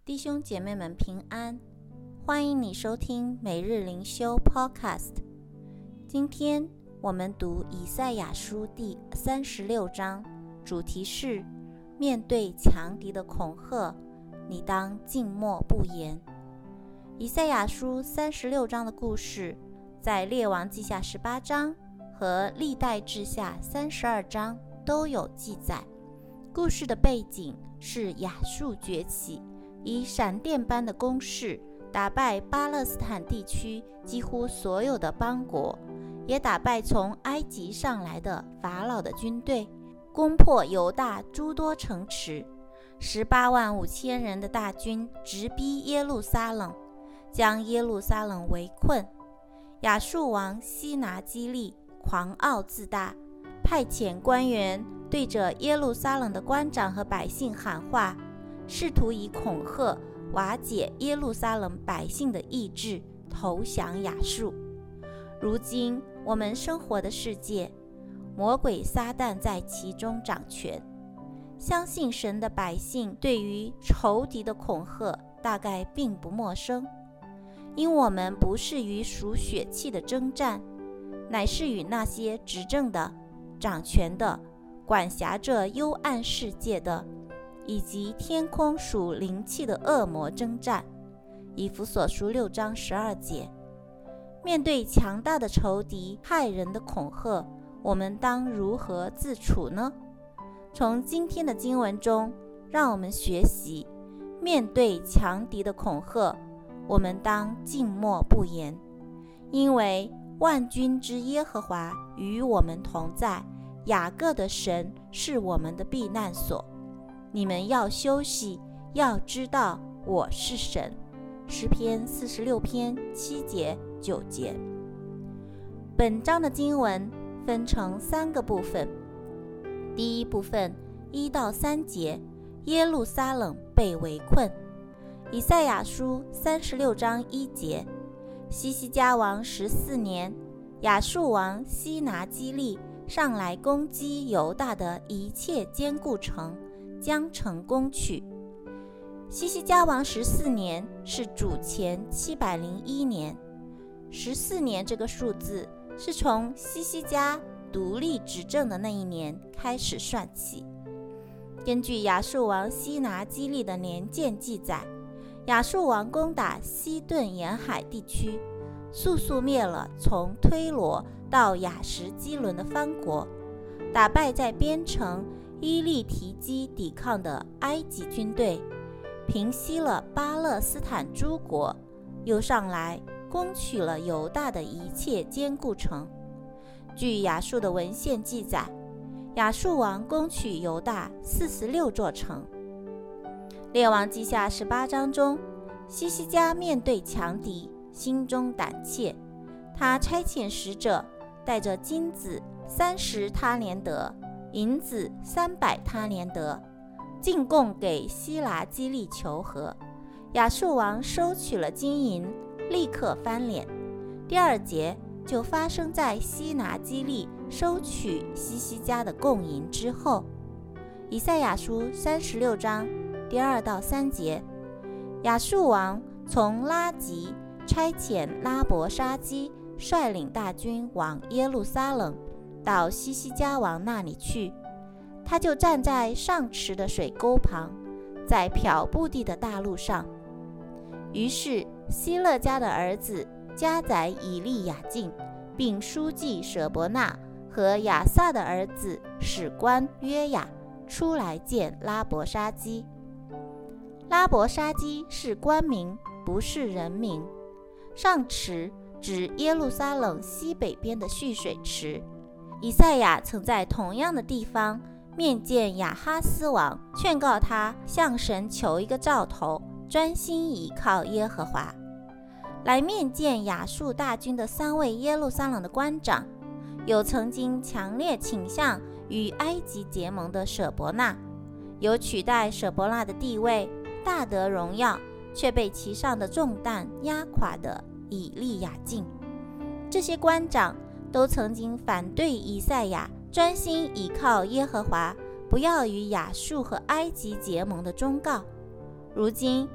弟兄姐妹们平安，欢迎你收听每日灵修 Podcast。 今天我们读以赛亚书第36章，主题是面对强敌的恐吓，你当静默不言。以赛亚书36章的故事在列王记下18章和历代志下32章都有记载。故事的背景是亚述崛起，以闪电般的攻势打败巴勒斯坦地区几乎所有的邦国，也打败从埃及上来的法老的军队，攻破犹大诸多城池。18万5千人的大军直逼耶路撒冷，将耶路撒冷围困。亚述王西拿基立狂傲自大，派遣官员对着耶路撒冷的官长和百姓喊话，试图以恐吓瓦解耶路撒冷百姓的意志，投降亚述。如今我们生活的世界，魔鬼撒旦在其中掌权。相信神的百姓对于仇敌的恐吓大概并不陌生，因我们不是与属血气的征战，乃是与那些执政的、掌权的、管辖着幽暗世界的，以及天空属灵气的恶魔征战。以弗所书6章12节。面对强大的仇敌害人的恐吓，我们当如何自处呢？从今天的经文中，让我们学习面对强敌的恐吓，我们当静默不言，因为万军之耶和华与我们同在，雅各的神是我们的避难所。你们要休息，要知道我是神。诗篇46篇7节9节。本章的经文分成3个部分。第一部分1到3节，耶路撒冷被围困。以赛亚书36章1节，西西家王14年，亚述王西拿基立上来攻击犹大的一切坚固城，将城攻取。西西家王14年是主前701年，14年这个数字是从西西家独立执政的那一年开始算起。根据亚述王西拿基立的年鉴记载，亚述王攻打西顿沿海地区，速速灭了从推罗到亚什基伦的藩国，打败在边城伊利提基抵抗的埃及军队，平息了巴勒斯坦诸国，又上来攻取了犹大的一切坚固城。据亚述的文献记载，亚述王攻取犹大46座城。列王记下18章中，西西家面对强敌，心中胆怯，他差遣使者带着金子30他连得，银子300他连得，进贡给西拿基立求和。亚述王收取了金银，立刻翻脸。第2节就发生在西拿基立收取西西家的贡银之后。以赛亚书36章第2到3节，亚述王从拉吉差遣拉伯沙基率领大军往耶路撒冷，到西西家王那里去。他就站在上池的水沟旁，在漂布地的大路上。于是希勒家的儿子家宰以利亚敬，并书记舍伯纳和亚萨的儿子史官约雅出来见拉伯沙基。拉伯沙基是官名，不是人名。上池指耶路撒冷西北边的蓄水池。以赛亚曾在同样的地方面见亚哈斯王，劝告他向神求一个兆头，专心倚靠耶和华。来面见亚述大军的3位耶路撒冷的官长，有曾经强烈倾向与埃及结盟的舍伯纳，有取代舍伯纳的地位，大得荣耀，却被其上的重担压垮的以利亚敬。这些官长都曾经反对以赛亚专心倚靠耶和华，不要与亚述和埃及结盟的忠告。如今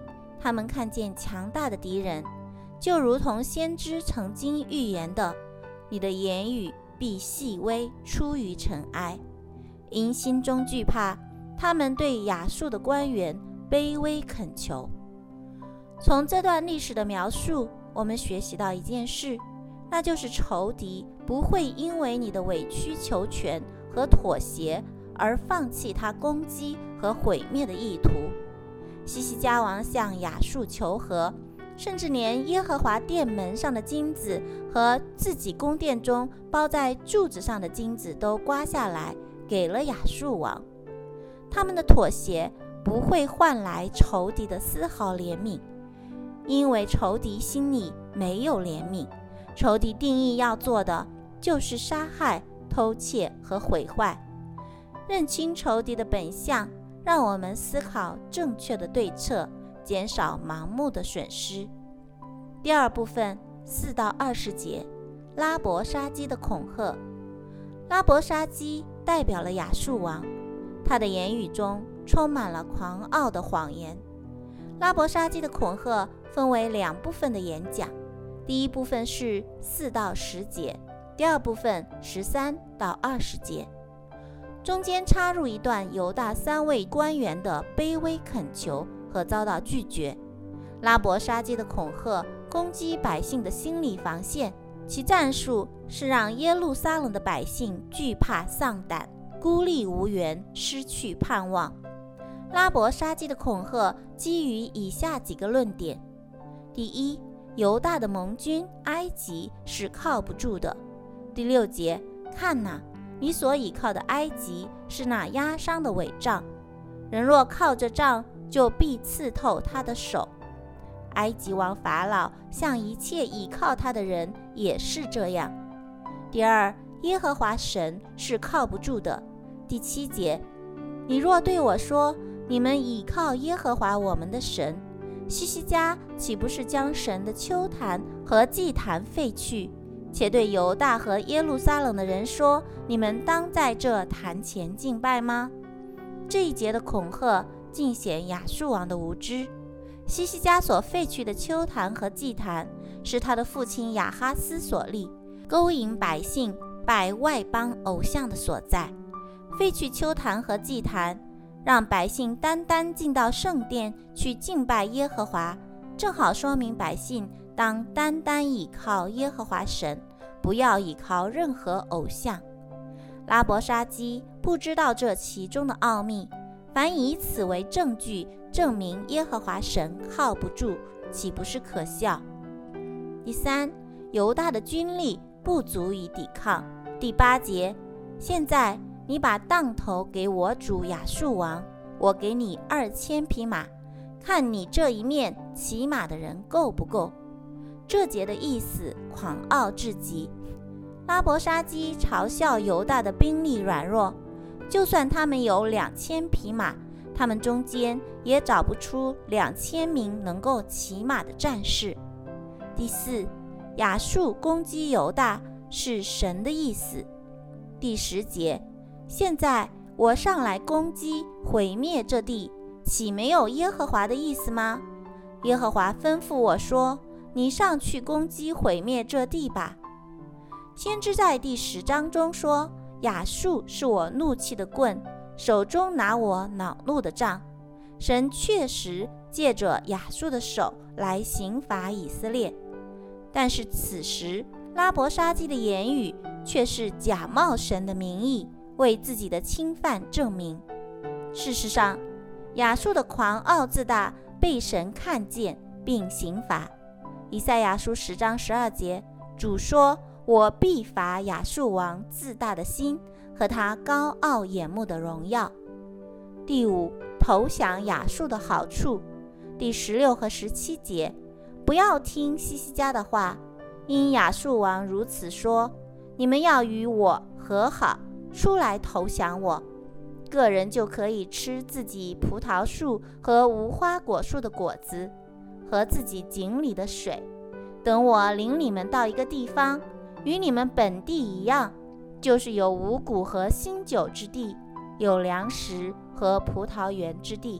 他们看见强大的敌人，就如同先知曾经预言的，你的言语必细微，出于尘埃。因心中惧怕，他们对亚述的官员卑微恳求。从这段历史的描述，我们学习到一件事，那就是仇敌不会因为你的委曲求全和妥协而放弃他攻击和毁灭的意图。西西家王向亚述求和，甚至连耶和华殿门上的金子和自己宫殿中包在柱子上的金子都刮下来，给了亚述王。他们的妥协不会换来仇敌的丝毫怜悯，因为仇敌心里没有怜悯。仇敌定义要做的就是杀害、偷窃和毁坏。认清仇敌的本相，让我们思考正确的对策，减少盲目的损失。第二部分4到20节，拉伯沙基的恐吓。拉伯沙基代表了亚述王，他的言语中充满了狂傲的谎言。拉伯沙基的恐吓分为2部分的演讲，第一部分是4到10节，第二部分13到20节。中间插入一段犹大3位官员的卑微恳求和遭到拒绝。拉伯沙基的恐吓攻击百姓的心理防线，其战术是让耶路撒冷的百姓惧怕丧胆，孤立无援，失去盼望。拉伯沙基的恐吓基于以下几个论点：第一，犹大的盟军埃及是靠不住的。第6节，看哪，你所倚靠的埃及是那压伤的伪杖，人若靠着杖，就必刺透他的手。埃及王法老向一切倚靠他的人也是这样。第二，耶和华神是靠不住的。第7节，你若对我说，你们倚靠耶和华我们的神，西西家岂不是将神的丘坛和祭坛废去，且对犹大和耶路撒冷的人说，你们当在这坛前敬拜吗？这一节的恐吓尽显亚述王的无知。西西家所废去的丘坛和祭坛，是他的父亲亚哈斯所立，勾引百姓拜外邦偶像的所在。废去丘坛和祭坛，让百姓单单进到圣殿去敬拜耶和华，正好说明百姓当单单倚靠耶和华神，不要倚靠任何偶像。拉伯沙基不知道这其中的奥秘，反以此为证据，证明耶和华神靠不住，岂不是可笑？第3，犹大的军力不足以抵抗。第8节，现在你把当头给我主亚述王，我给你2000匹马，看你这一面骑马的人够不够？这节的意思狂傲至极。拉伯沙基嘲笑犹大的兵力软弱，就算他们有2000匹马，他们中间也找不出2000名能够骑马的战士。第4，亚述攻击犹大是神的意思。第10节，现在我上来攻击毁灭这地，岂没有耶和华的意思吗？耶和华吩咐我说，你上去攻击毁灭这地吧。先知在第10章中说，亚述是我怒气的棍，手中拿我恼怒的杖。神确实借着亚述的手来刑罚以色列，但是此时拉伯沙基的言语却是假冒神的名义，为自己的侵犯证明。事实上，亚述的狂傲自大被神看见并刑罚。以赛亚书10章12节，主说，我必罚亚述王自大的心和他高傲眼目的荣耀。第5，投降亚述的好处。第16和17节，不要听西西家的话，因亚述王如此说，你们要与我和好，出来投降我，个人就可以吃自己葡萄树和无花果树的果子，和自己井里的水。等我领你们到一个地方，与你们本地一样，就是有五谷和新酒之地，有粮食和葡萄园之地。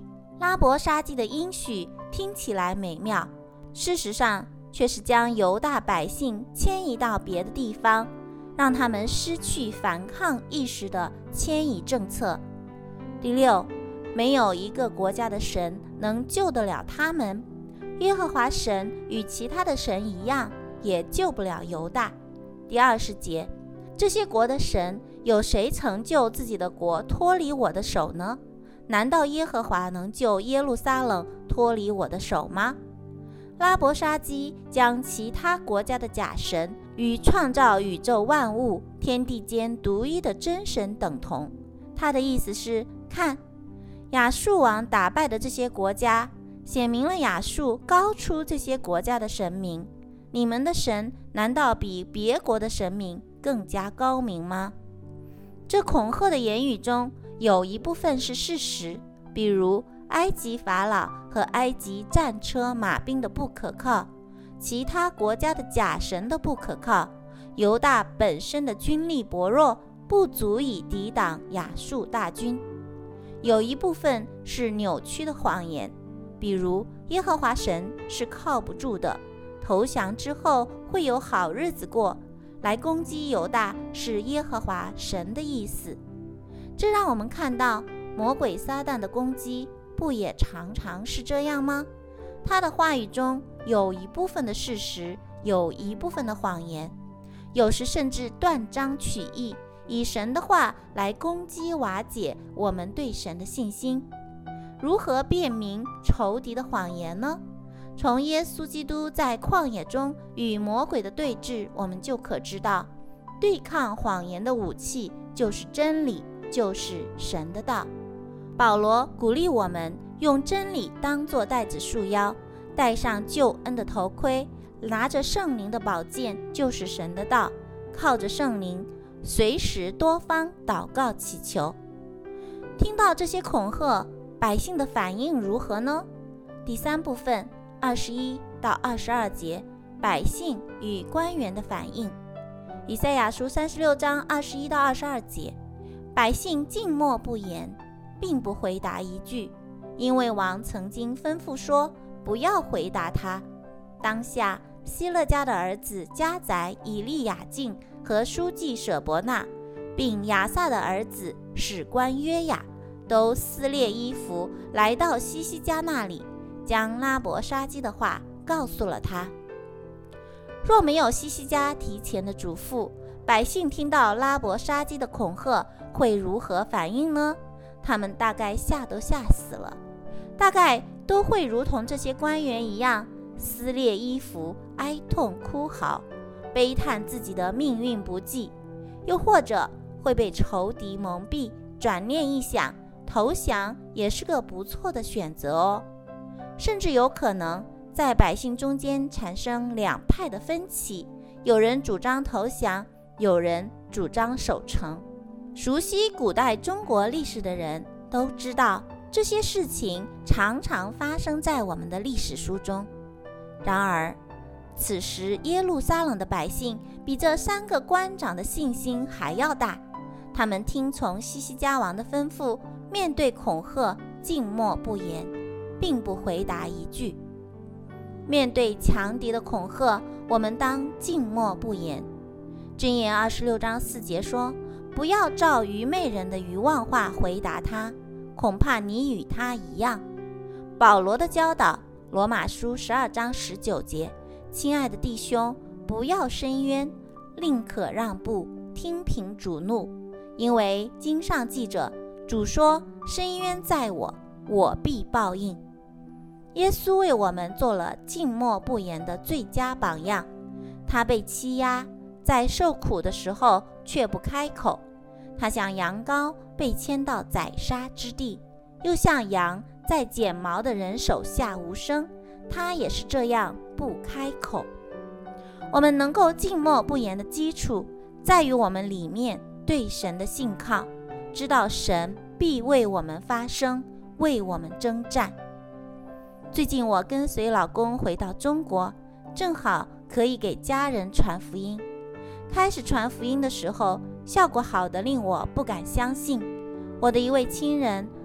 拉伯沙基的应许听起来美妙，事实上却是将犹大百姓迁移到别的地方，让他们失去反抗意识的迁移政策。第六，没有一个国家的神能救得了他们，耶和华神与其他的神一样，也救不了犹大。第20节，这些国的神，有谁曾救自己的国脱离我的手呢？难道耶和华能救耶路撒冷脱离我的手吗？拉伯沙基将其他国家的假神与创造宇宙万物、天地间独一的真神等同。他的意思是，看，亚述王打败的这些国家，显明了亚述高出这些国家的神明。你们的神难道比别国的神明更加高明吗？这恐吓的言语中有一部分是事实，比如埃及法老和埃及战车马兵的不可靠，其他国家的假神的不可靠，犹大本身的军力薄弱，不足以抵挡亚述大军。有一部分是扭曲的谎言，比如耶和华神是靠不住的，投降之后会有好日子过，来攻击犹大是耶和华神的意思。这让我们看到魔鬼撒旦的攻击不也常常是这样吗？他的话语中有一部分的事实，有一部分的谎言，有时甚至断章取义，以神的话来攻击瓦解我们对神的信心。如何辨明仇敌的谎言呢？从耶稣基督在旷野中与魔鬼的对峙，我们就可知道，对抗谎言的武器就是真理，就是神的道。保罗鼓励我们用真理当作带子束腰，戴上救恩的头盔，拿着圣灵的宝剑，就是神的道，靠着圣灵随时多方祷告祈求。听到这些恐吓，百姓的反应如何呢？第3部分21到22节，百姓与官员的反应。以赛亚书36章21到22节，百姓静默不言，并不回答一句，因为王曾经吩咐说，不要回答他。当下希勒家的儿子家宰、以利亚敬和书记舍伯纳，并亚萨的儿子史官约雅，都撕裂衣服，来到西西家那里，将拉伯沙基的话告诉了他。若没有西西家提前的嘱咐，百姓听到拉伯沙基的恐吓会如何反应呢？他们大概吓都吓死了，大概都会如同这些官员一样，撕裂衣服，哀痛哭嚎，悲叹自己的命运不济，又或者会被仇敌蒙蔽，转念一想，投降也是个不错的选择哦。甚至有可能在百姓中间产生两派的分歧，有人主张投降，有人主张守城。熟悉古代中国历史的人都知道，这些事情常常发生在我们的历史书中。然而，此时耶路撒冷的百姓比这3个官长的信心还要大，他们听从西西家王的吩咐，面对恐吓静默不言，并不回答一句。面对强敌的恐吓，我们当静默不言。箴言26章4节说，不要照愚昧人的愚妄话回答他，恐怕你与他一样。保罗的教导，罗马书12章19节，亲爱的弟兄，不要申冤，宁可让步，听凭主怒，因为经上记着，主说，申冤在我，我必报应。耶稣为我们做了静默不言的最佳榜样，他被欺压，在受苦的时候却不开口，他像羊羔被牵到宰杀之地，又像羊在剪毛的人手下无声，他也是这样不开口。我们能够静默不言的基础，在于我们里面对神的信靠，知道神必为我们发声，为我们征战。最近我跟随老公回到中国，正好可以给家人传福音。开始传福音的时候，效果好得令我不敢相信。我的一位亲人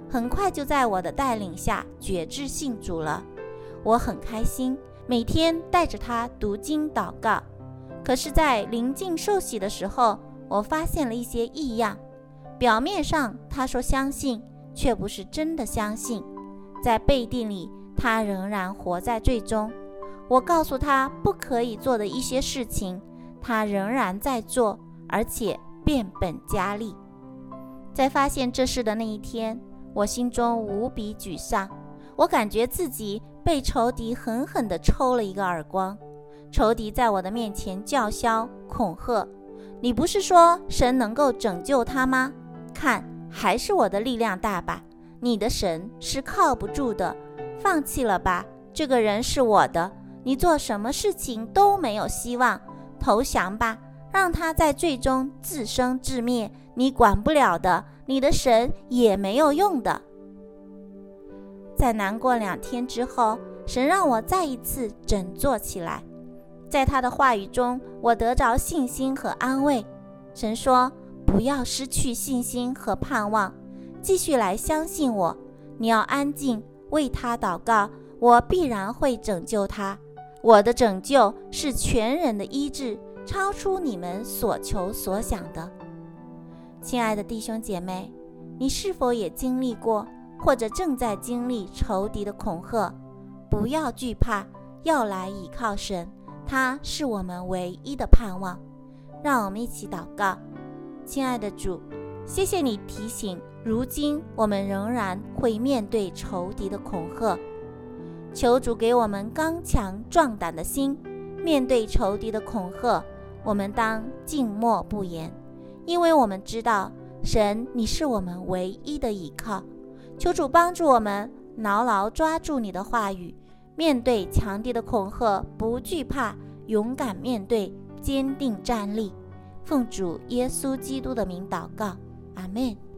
很快就在我的带领下决志信主了。我很开心，每天带着他读经祷告。可是在临近受洗的时候，我发现了一些异样。表面上他说相信，却不是真的相信。在背地里，他仍然活在罪中。我告诉他不可以做的一些事情，他仍然在做，而且变本加厉。在发现这事的那一天，我心中无比沮丧。我感觉自己被仇敌狠狠地抽了一个耳光。仇敌在我的面前叫嚣恐吓，你不是说神能够拯救他吗？看，还是我的力量大吧。你的神是靠不住的，放弃了吧，这个人是我的，你做什么事情都没有希望，投降吧，让他在最终自生自灭，你管不了的，你的神也没有用的。在难过2天之后，神让我再一次振作起来。在他的话语中，我得着信心和安慰。神说，不要失去信心和盼望，继续来相信我，你要安静为他祷告，我必然会拯救他。我的拯救是全人的医治，超出你们所求所想的。亲爱的弟兄姐妹，你是否也经历过，或者正在经历仇敌的恐吓？不要惧怕，要来倚靠神，他是我们唯一的盼望。让我们一起祷告。亲爱的主，谢谢你提醒，如今我们仍然会面对仇敌的恐吓。求主给我们刚强壮胆的心，面对仇敌的恐吓，我们当静默不言，因为我们知道，神，你是我们唯一的依靠。求主帮助我们牢牢抓住你的话语，面对强敌的恐吓，不惧怕，勇敢面对，坚定站立。奉主耶稣基督的名祷告，阿们。